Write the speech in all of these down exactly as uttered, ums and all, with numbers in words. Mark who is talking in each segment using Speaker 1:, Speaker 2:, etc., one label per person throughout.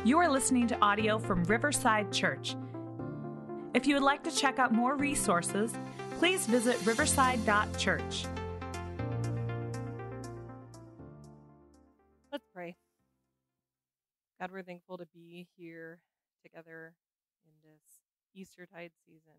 Speaker 1: You are listening to audio from Riverside Church. If you would like to check out more resources, please visit riverside dot church.
Speaker 2: Let's pray. God, we're thankful to be here together in this Eastertide season,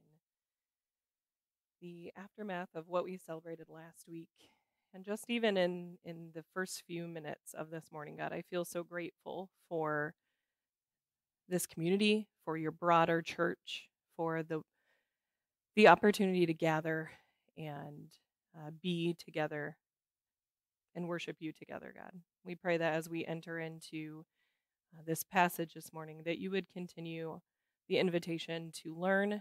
Speaker 2: in the aftermath of what we celebrated last week. And just even in, in the first few minutes of this morning, God, I feel so grateful for this community, for your broader church, for the the opportunity to gather and uh, be together and worship you together, God. We pray that as we enter into uh, this passage this morning, that you would continue the invitation to learn,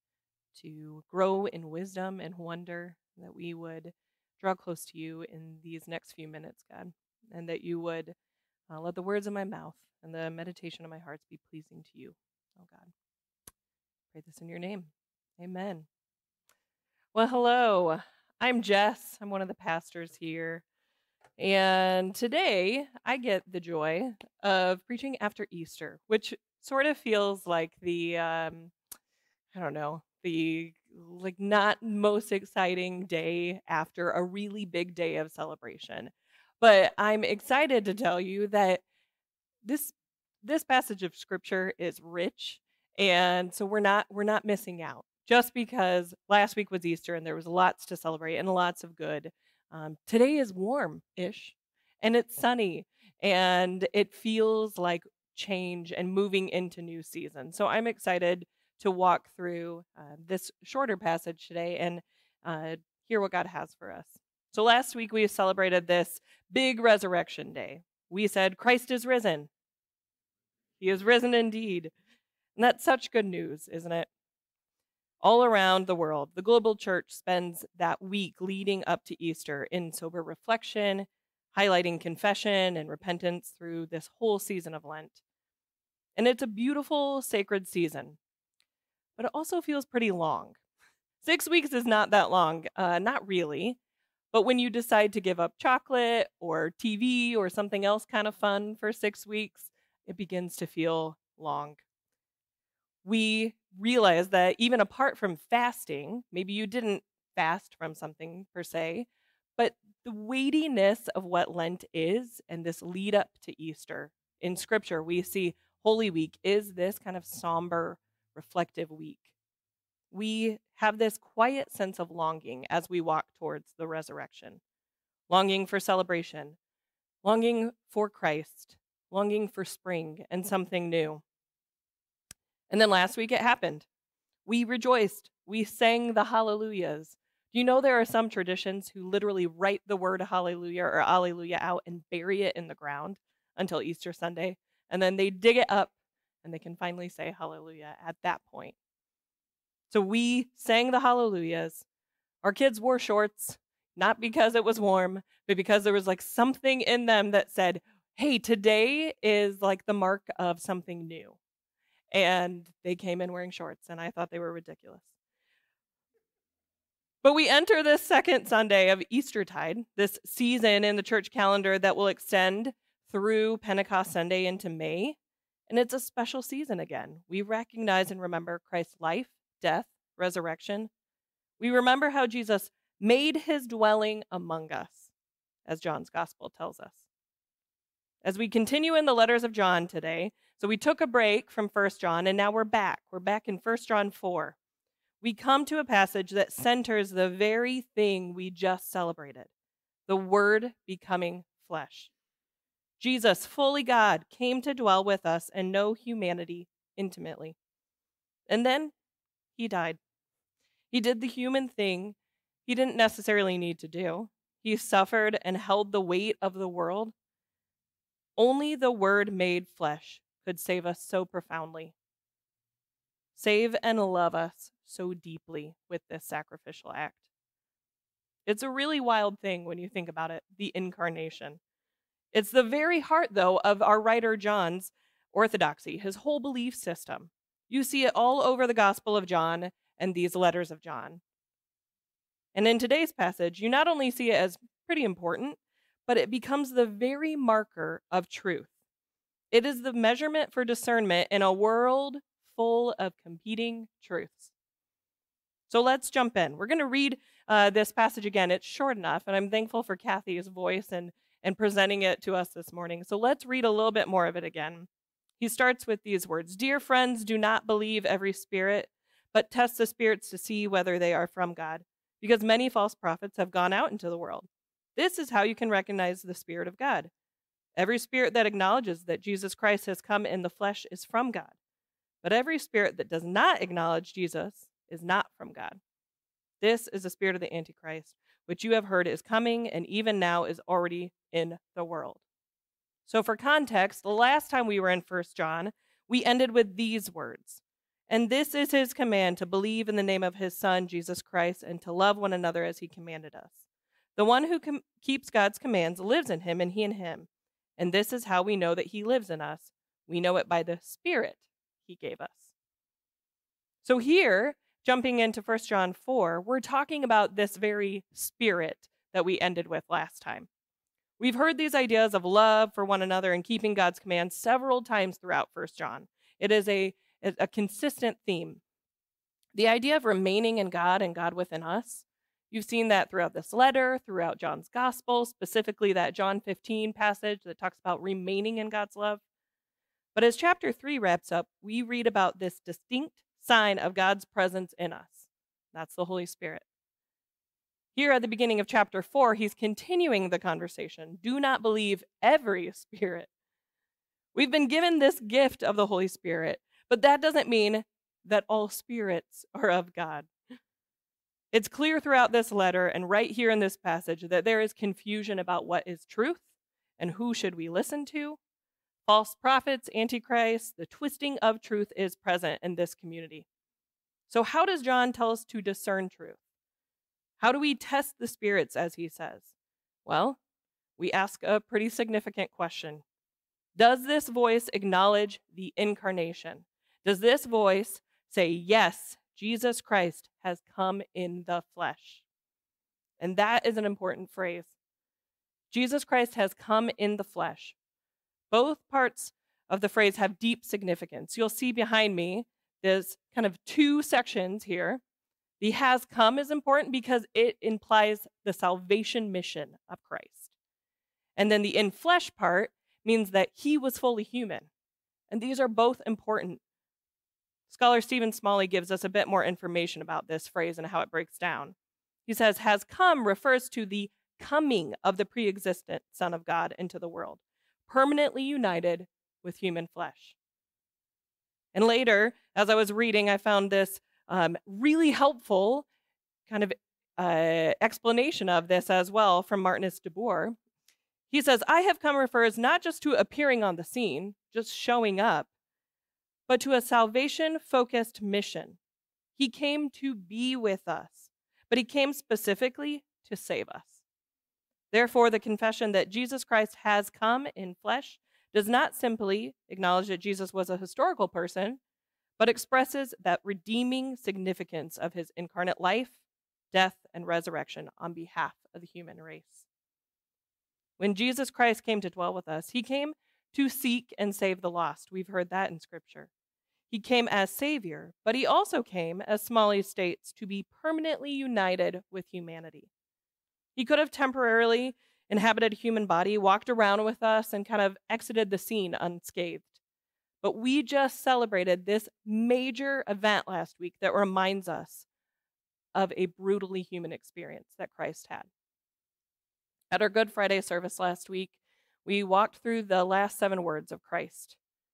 Speaker 2: to grow in wisdom and wonder, that we would draw close to you in these next few minutes, God, and that you would uh, let the words of my mouth and the meditation of my heart be pleasing to you, oh God. Pray this in your name. Amen. Well, hello. I'm Jess. I'm one of the pastors here. And today I get the joy of preaching after Easter, which sort of feels like the, um, I don't know, the like not most exciting day after a really big day of celebration. But I'm excited to tell you that this this passage of scripture is rich, and so we're not we're not missing out. Just because last week was Easter and there was lots to celebrate and lots of good. Um, today is warm-ish, and it's sunny, and it feels like change and moving into new season. So I'm excited to walk through uh, this shorter passage today and uh, hear what God has for us. So last week we celebrated this big resurrection day. We said, Christ is risen. He is risen indeed. And that's such good news, isn't it? All around the world, the global church spends that week leading up to Easter in sober reflection, highlighting confession and repentance through this whole season of Lent. And it's a beautiful, sacred season, but it also feels pretty long. Six weeks is not that long, uh, not really. But when you decide to give up chocolate or T V or something else kind of fun for six weeks, it begins to feel long. We realize that even apart from fasting, maybe you didn't fast from something per se, but the weightiness of what Lent is and this lead up to Easter. In Scripture, we see Holy Week is this kind of somber, reflective week. We have this quiet sense of longing as we walk towards the resurrection. Longing for celebration, longing for Christ, longing for spring and something new. And then last week it happened. We rejoiced. We sang the hallelujahs. Do you know there are some traditions who literally write the word hallelujah or alleluia out and bury it in the ground until Easter Sunday? And then they dig it up and they can finally say hallelujah at that point. So we sang the hallelujahs. Our kids wore shorts, not because it was warm, but because there was like something in them that said, hey, today is like the mark of something new. And they came in wearing shorts, and I thought they were ridiculous. But we enter this second Sunday of Eastertide, this season in the church calendar that will extend through Pentecost Sunday into May. And it's a special season again. We recognize and remember Christ's life, death, resurrection. We remember how Jesus made his dwelling among us, as John's gospel tells us. As we continue in the letters of John today, so we took a break from First John, and now we're back. We're back in First John four. We come to a passage that centers the very thing we just celebrated, the Word becoming flesh. Jesus, fully God, came to dwell with us and know humanity intimately. And then he died. He did the human thing he didn't necessarily need to do. He suffered and held the weight of the world. Only the Word made flesh could save us so profoundly. Save and love us so deeply with this sacrificial act. It's a really wild thing when you think about it, the incarnation. It's the very heart, though, of our writer John's orthodoxy, his whole belief system. You see it all over the Gospel of John and these letters of John. And in today's passage, you not only see it as pretty important, but it becomes the very marker of truth. It is the measurement for discernment in a world full of competing truths. So let's jump in. We're going to read uh, this passage again. It's short enough, and I'm thankful for Kathy's voice and, and presenting it to us this morning. So let's read a little bit more of it again. He starts with these words: "Dear friends, do not believe every spirit, but test the spirits to see whether they are from God, because many false prophets have gone out into the world. This is how you can recognize the Spirit of God. Every spirit that acknowledges that Jesus Christ has come in the flesh is from God. But every spirit that does not acknowledge Jesus is not from God. This is the spirit of the Antichrist, which you have heard is coming and even now is already in the world." So for context, the last time we were in First John, we ended with these words: "And this is his command, to believe in the name of his Son, Jesus Christ, and to love one another as he commanded us. The one who com- keeps God's commands lives in him and he in him. And this is how we know that he lives in us. We know it by the Spirit he gave us." So here, jumping into First John four, we're talking about this very Spirit that we ended with last time. We've heard these ideas of love for one another and keeping God's commands several times throughout First John. It is a, a consistent theme. The idea of remaining in God and God within us, you've seen that throughout this letter, throughout John's gospel, specifically that John fifteen passage that talks about remaining in God's love. But as chapter three wraps up, we read about this distinct sign of God's presence in us. That's the Holy Spirit. Here at the beginning of chapter four, he's continuing the conversation. Do not believe every spirit. We've been given this gift of the Holy Spirit, but that doesn't mean that all spirits are of God. It's clear throughout this letter and right here in this passage that there is confusion about what is truth and who should we listen to. False prophets, antichrist, the twisting of truth is present in this community. So how does John tell us to discern truth? How do we test the spirits, as he says? Well, we ask a pretty significant question. Does this voice acknowledge the incarnation? Does this voice say, yes, Jesus Christ has come in the flesh? And that is an important phrase. Jesus Christ has come in the flesh. Both parts of the phrase have deep significance. You'll see behind me, there's kind of two sections here. The has come is important because it implies the salvation mission of Christ. And then the in flesh part means that he was fully human. And these are both important. Scholar Stephen Smalley gives us a bit more information about this phrase and how it breaks down. He says, has come refers to the coming of the pre-existent Son of God into the world, permanently united with human flesh. And later, as I was reading, I found this um, really helpful kind of uh, explanation of this as well from Martinus de Boer. He says, I have come refers not just to appearing on the scene, just showing up, but to a salvation-focused mission. He came to be with us, but he came specifically to save us. Therefore, the confession that Jesus Christ has come in flesh does not simply acknowledge that Jesus was a historical person, but expresses that redeeming significance of his incarnate life, death, and resurrection on behalf of the human race. When Jesus Christ came to dwell with us, he came to seek and save the lost. We've heard that in Scripture. He came as Savior, but he also came, as Smalley states, to be permanently united with humanity. He could have temporarily inhabited a human body, walked around with us, and kind of exited the scene unscathed. But we just celebrated this major event last week that reminds us of a brutally human experience that Christ had. At our Good Friday service last week, we walked through the last seven words of Christ.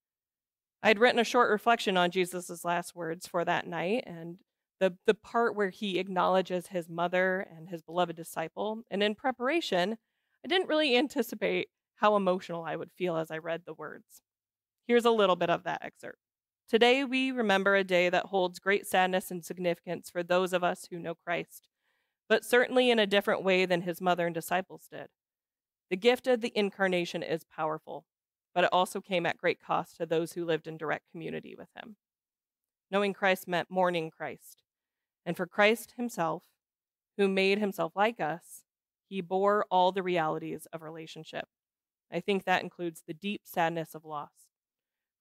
Speaker 2: I'd written a short reflection on Jesus' last words for that night, and the, the part where he acknowledges his mother and his beloved disciple. And in preparation, I didn't really anticipate how emotional I would feel as I read the words. Here's a little bit of that excerpt. Today we remember a day that holds great sadness and significance for those of us who know Christ, but certainly in a different way than his mother and disciples did. The gift of the incarnation is powerful, but it also came at great cost to those who lived in direct community with him. Knowing Christ meant mourning Christ, and for Christ himself, who made himself like us, he bore all the realities of relationship. I think that includes the deep sadness of loss,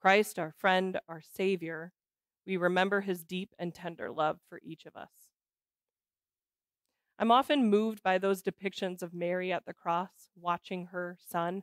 Speaker 2: Christ, our friend, our Savior, we remember his deep and tender love for each of us. I'm often moved by those depictions of Mary at the cross, watching her son.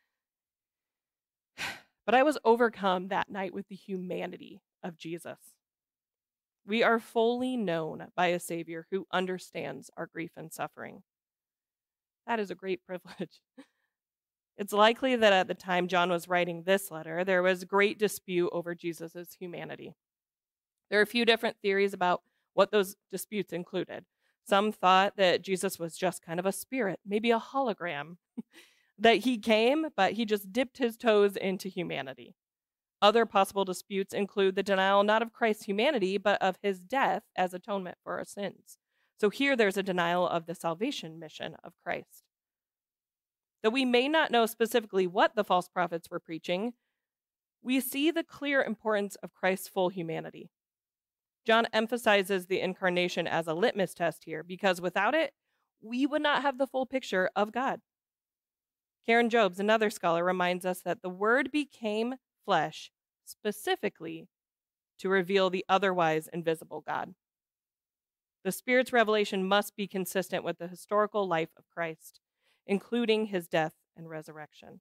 Speaker 2: But I was overcome that night with the humanity of Jesus. We are fully known by a Savior who understands our grief and suffering. That is a great privilege. It's likely that at the time John was writing this letter, there was great dispute over Jesus' humanity. There are a few different theories about what those disputes included. Some thought that Jesus was just kind of a spirit, maybe a hologram, that he came, but he just dipped his toes into humanity. Other possible disputes include the denial not of Christ's humanity, but of his death as atonement for our sins. So here there's a denial of the salvation mission of Christ. Though we may not know specifically what the false prophets were preaching, we see the clear importance of Christ's full humanity. John emphasizes the incarnation as a litmus test here, because without it, we would not have the full picture of God. Karen Jobes, another scholar, reminds us that the Word became flesh specifically to reveal the otherwise invisible God. The Spirit's revelation must be consistent with the historical life of Christ, including his death and resurrection.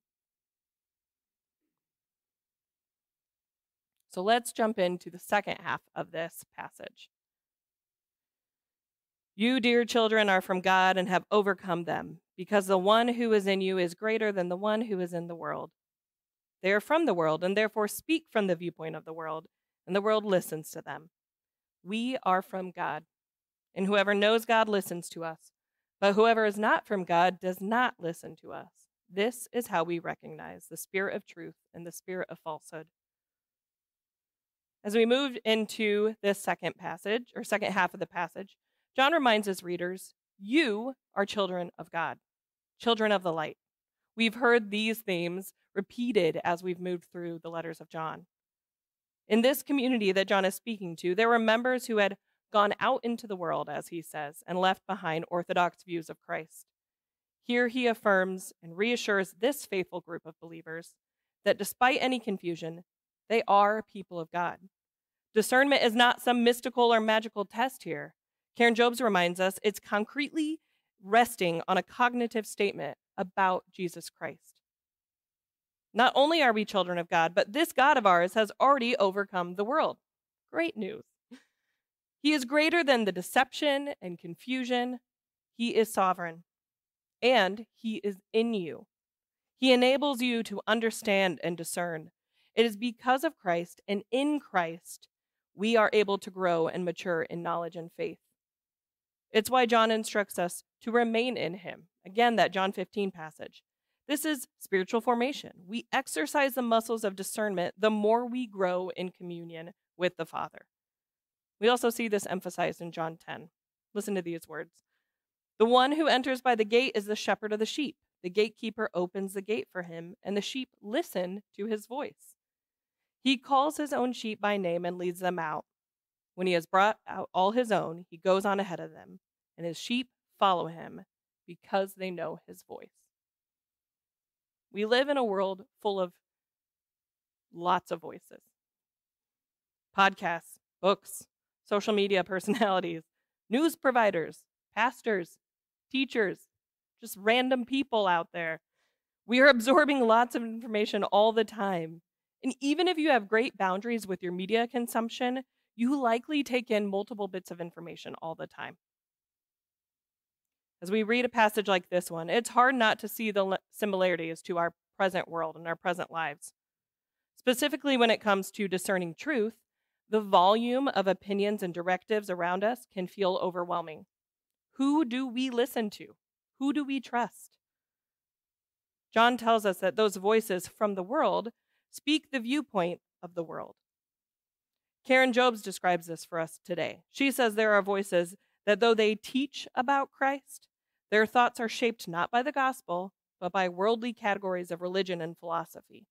Speaker 2: So let's jump into the second half of this passage. You, dear children, are from God and have overcome them, because the one who is in you is greater than the one who is in the world. They are from the world and therefore speak from the viewpoint of the world, and the world listens to them. We are from God, and whoever knows God listens to us, but whoever is not from God does not listen to us. This is how we recognize the spirit of truth and the spirit of falsehood. As we move into this second passage, or second half of the passage, John reminds his readers, you are children of God, children of the light. We've heard these themes repeated as we've moved through the letters of John. In this community that John is speaking to, there were members who had gone out into the world, as he says, and left behind orthodox views of Christ. Here he affirms and reassures this faithful group of believers that despite any confusion, they are people of God. Discernment is not some mystical or magical test here. Karen Jobes reminds us it's concretely resting on a cognitive statement about Jesus Christ. Not only are we children of God, but this God of ours has already overcome the world. Great news. He is greater than the deception and confusion. He is sovereign, and he is in you. He enables you to understand and discern. It is because of Christ and in Christ we are able to grow and mature in knowledge and faith. It's why John instructs us to remain in him. Again, that John fifteen passage. This is spiritual formation. We exercise the muscles of discernment the more we grow in communion with the Father. We also see this emphasized in John ten. Listen to these words. The one who enters by the gate is the shepherd of the sheep. The gatekeeper opens the gate for him, and the sheep listen to his voice. He calls his own sheep by name and leads them out. When he has brought out all his own, he goes on ahead of them, and his sheep follow him because they know his voice. We live in a world full of lots of voices. Podcasts, books, social media personalities, news providers, pastors, teachers, just random people out there. We are absorbing lots of information all the time. And even if you have great boundaries with your media consumption, you likely take in multiple bits of information all the time. As we read a passage like this one, it's hard not to see the similarities to our present world and our present lives. Specifically when it comes to discerning truth, the volume of opinions and directives around us can feel overwhelming. Who do we listen to? Who do we trust? John tells us that those voices from the world speak the viewpoint of the world. Karen Jobes describes this for us today. She says there are voices that though they teach about Christ, their thoughts are shaped not by the gospel, but by worldly categories of religion and philosophy.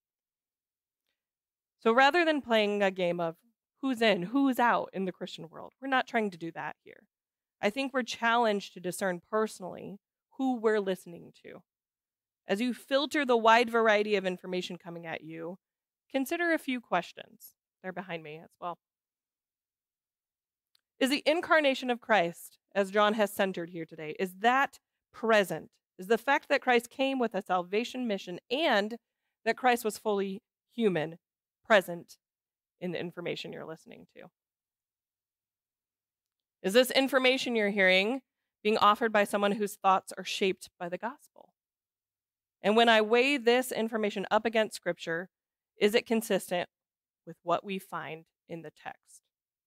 Speaker 2: So rather than playing a game of who's in, who's out in the Christian world, we're not trying to do that here. I think we're challenged to discern personally who we're listening to. As you filter the wide variety of information coming at you, consider a few questions. They're behind me as well. Is the incarnation of Christ, as John has centered here today, is that present? Is the fact that Christ came with a salvation mission and that Christ was fully human present in the information you're listening to? Is this information you're hearing being offered by someone whose thoughts are shaped by the gospel? And when I weigh this information up against Scripture, is it consistent with what we find in the text?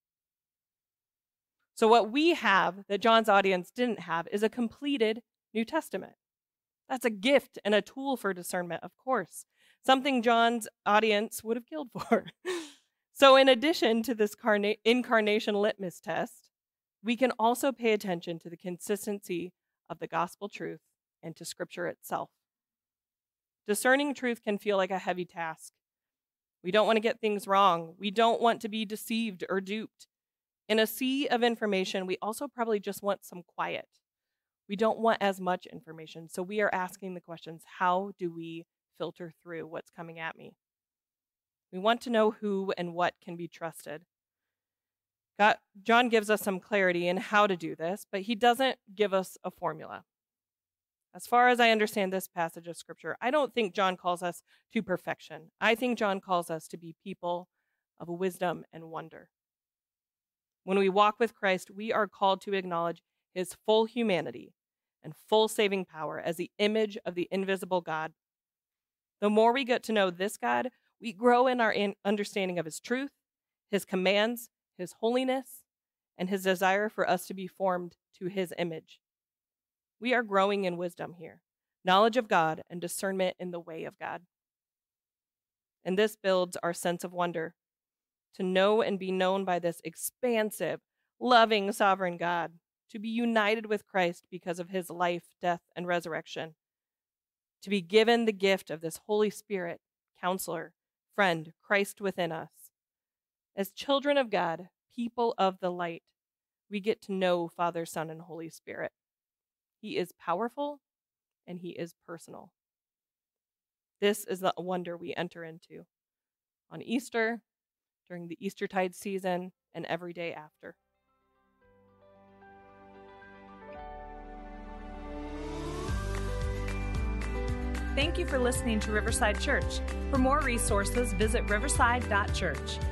Speaker 2: So what we have that John's audience didn't have is a completed New Testament. That's a gift and a tool for discernment, of course, something John's audience would have killed for. So in addition to this carna- incarnation litmus test, we can also pay attention to the consistency of the gospel truth and to Scripture itself. Discerning truth can feel like a heavy task. We don't want to get things wrong. We don't want to be deceived or duped. In a sea of information, we also probably just want some quiet. We don't want as much information, so we are asking the questions, how do we filter through what's coming at me? We want to know who and what can be trusted. God, John gives us some clarity in how to do this, but he doesn't give us a formula. As far as I understand this passage of Scripture, I don't think John calls us to perfection. I think John calls us to be people of wisdom and wonder. When we walk with Christ, we are called to acknowledge his full humanity and full saving power as the image of the invisible God. The more we get to know this God, we grow in our understanding of his truth, his commands, his holiness, and his desire for us to be formed to his image. We are growing in wisdom here, knowledge of God and discernment in the way of God. And this builds our sense of wonder, to know and be known by this expansive, loving, sovereign God, to be united with Christ because of his life, death, and resurrection, to be given the gift of this Holy Spirit, counselor, friend, Christ within us. As children of God, people of the light, we get to know Father, Son, and Holy Spirit. He is powerful and he is personal. This is the wonder we enter into on Easter, during the Eastertide season, and every day after.
Speaker 1: Thank you for listening to Riverside Church. For more resources, visit riverside dot church.